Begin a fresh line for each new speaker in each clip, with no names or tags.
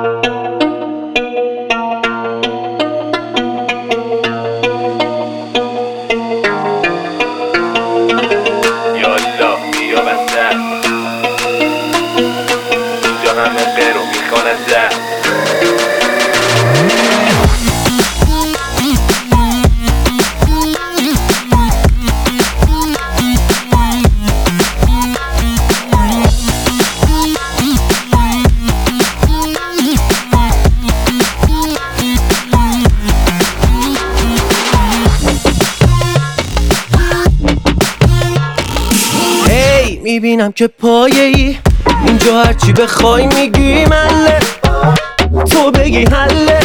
یالا بیا بسر اینجا همه غیر و میخوانه زر.
میبینم که پایه‌ای اینجا هرچی بخوای میگی مله، تو بگی حله.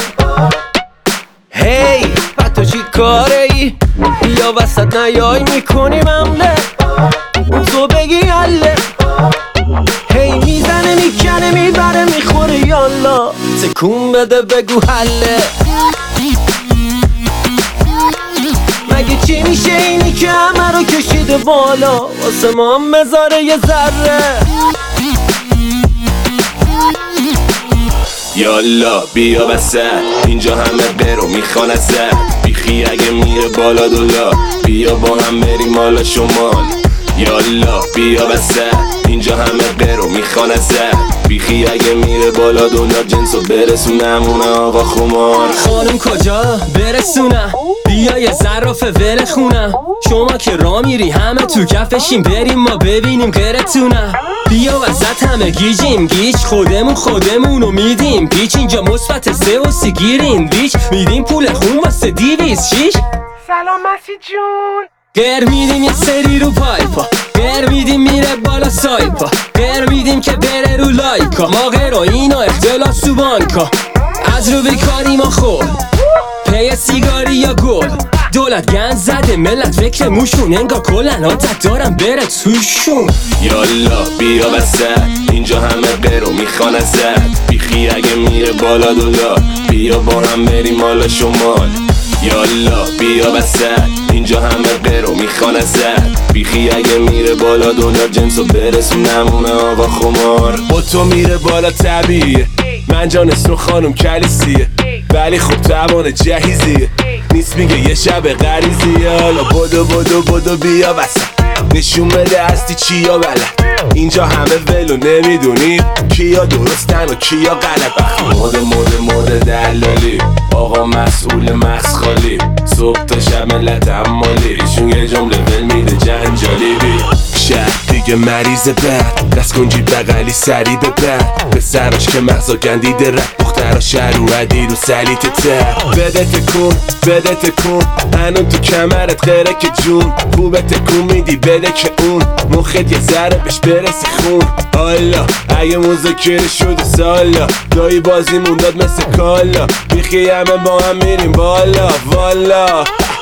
هی بعد تو چی کاره ای؟ بیا وسط نیای میکنی ممله، تو بگی حله. هی میزنه میکنه میبره میخوره یالا، تکون بده بگو حله. مگه چی میشه اینی که همه رو کشیده بالا، واسه ما هم بذاره یه ذره.
یالا بیا وسط اینجا همه غیر و میخوان ازت. بیخی اگه میره بالا دولا، بیا با هم بریم حالا شمال. یالا بیا وسط اینجا همه غیر و میخوان ازت. بیخی اگه میره بالا دلار جنسو برسونمونه آقا خمار.
خانم کجا برسونم؟ بیا یه ظرافه ول خونم. شما که را میری همه تو کفشیم، بریم ما ببینیم غیرتونم. بیا وسط همه گیجیم گیج، خودمونو میدیم پیچ. اینجا مثبت 3 و 30 گیرین ریچ، میدیم پول خون واسه 206.
سلام مسیح جون.
گر میدیم یه سری رو پایپا، گر میدیم میره بالا سایپا، گر میدیم که بره رو لایکا. ما غیر و اینا اختلاس تو بانکا، از رو بیکاری ما خورد پی سیگاری یا گل. دولت گند زده ملت فکر موشون، انگار کلن عادت دارم بره توشون.
یالا بیا وسط اینجا همه غیر و میخوان ازت. بیخی اگه میره بالا دلار، بیا با هم بریم حالا شمال. یالا بیا وسط اینجا همه غیر و میخوان ازت. بیخی اگه میره بالا دلار جنسو برسونمونه آقا خمار. با تو میره بالا طبیعیه، من جان اسم خانم کلیسیه، ولی خب توان جهیزیه نیست میگه یه شب غریزیه. حالا بدو بیا وسط نشون بده هستی چیا بلد. اینجا همه ولو نمیدونی کیا درستن و کیا غلط. مود دلالی آقا مسئول مسخالی، صبح تا شب ملت عمالی، ایشون یه جمله ول میده جنجالی. شهر دیگه مریض بد، دست کنجی بغلی سری به بد، به سراش که مغزا گندیده رد، دخترا شهر رو عدی رو سلیت تر. بده تکون هنون تو کمرت غیره که جون، خوبه تکون میدی بده که اون مخت یه ذره بهش برسی خون. حالا اگه مذاکره شده سالا، دایی بازی مونداد مثل کالا، بیخی همه با هم میریم بالا والا.